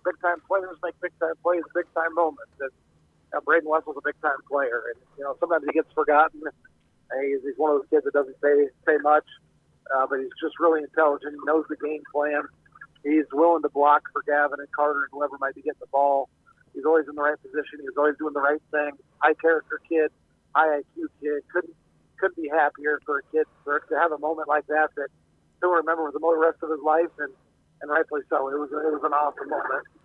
big time players make big time plays, big time moments. And Braden Wessel's a big time player, and sometimes he gets forgotten. He's one of those kids that doesn't say much, but he's just really intelligent. He knows the game plan. He's willing to block for Gavin and Carter and whoever might be getting the ball. He's always in the right position. He's always doing the right thing. High character kid, high IQ kid. Couldn't be happier for a kid to have a moment like that he'll remember for the rest of his life, and rightfully so. It was an awesome moment.